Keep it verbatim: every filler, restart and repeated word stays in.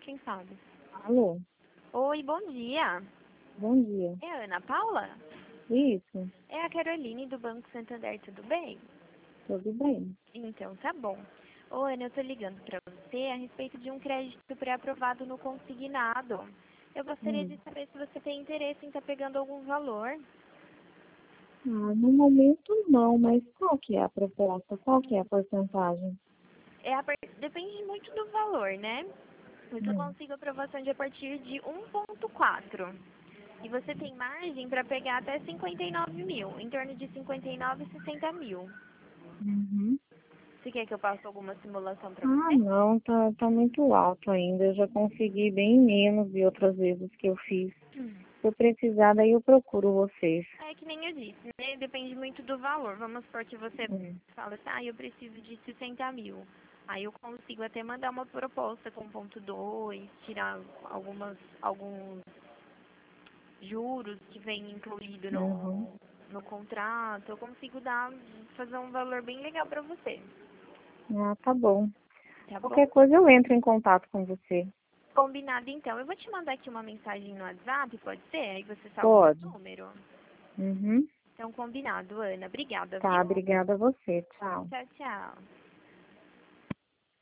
quem fala? Alô, Oi, bom dia. bom dia. É a Ana Paula? Isso, É a Caroline do Banco Santander, tudo bem? tudo bem. Então, tá bom. Ô, Ana, eu tô ligando pra você a respeito de um crédito pré-aprovado no consignado. Eu gostaria Hum. de saber se você tem interesse em estar pegando algum valor. Ah, no momento não, mas qual que é a proposta? Qual que é a porcentagem? É a par- Depende muito do valor, né? Eu só Hum. consigo aprovação de a partir de um ponto quatro. E você tem margem para pegar até cinquenta e nove mil, em torno de cinquenta e nove e sessenta mil. Uhum. Você quer que eu faça alguma simulação para Ah, você? não, tá, tá muito alto ainda. Eu já consegui bem menos de outras vezes que eu fiz. Hum. Se eu precisar, daí eu procuro vocês. É que nem eu disse, né? Depende muito do valor. Vamos supor que você Hum. fala assim, ah, eu preciso de sessenta mil. Aí eu consigo até mandar uma proposta com ponto dois, tirar algumas, alguns juros que vem incluído Uhum. no, no contrato. Eu consigo dar, fazer um valor bem legal para você. Ah, tá bom. Tá bom? Qualquer coisa eu entro em contato com você. Combinado, então. Eu vou te mandar aqui uma mensagem no WhatsApp, pode ser? Aí você salva o meu Pode. número. Uhum. Então, combinado, Ana. Obrigada, Tá, viu? obrigada a você. Tchau. Tchau, tchau.